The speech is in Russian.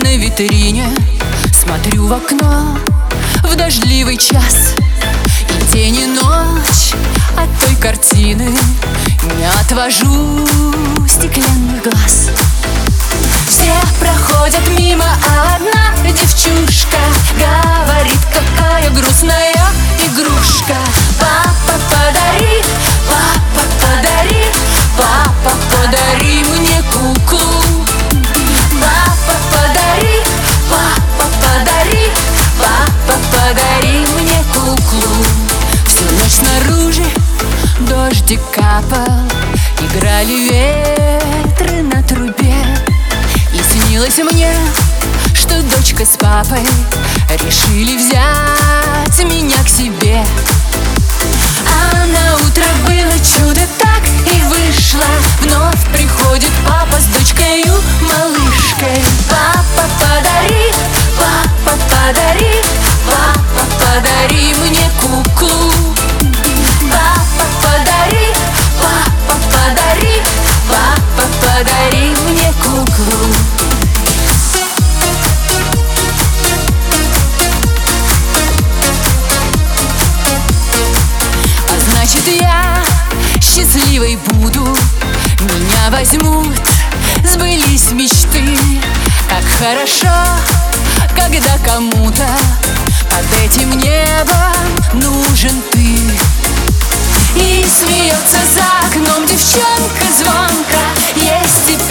на витрине, смотрю в окно в дождливый час. И день и ночь от той картины не отвожу стеклянных глаз. Все проходят мимо, а одна девчушка говорит: какая грустная игрушка. Папа, подари, папа, подари, папа, подари мне куклу. Папа, подари, папа, подари, папа, подари мне куклу. Всю ночь снаружи дождик капал, играли ветры на трубе. И снилось мне, что дочка с папой решили взять меня к себе. А на утро было чудо так и вышло. Вновь приходит папа с дочкою малышкой. Папа, подари, папа, подари, папа, подари мне куклу. Папа, подари, папа, подари, папа, подари мне куклу. Значит, я счастливой буду, меня возьмут, сбылись мечты. Как хорошо, когда кому-то под этим небом нужен ты. И смеется за окном девчонка звонко, есть и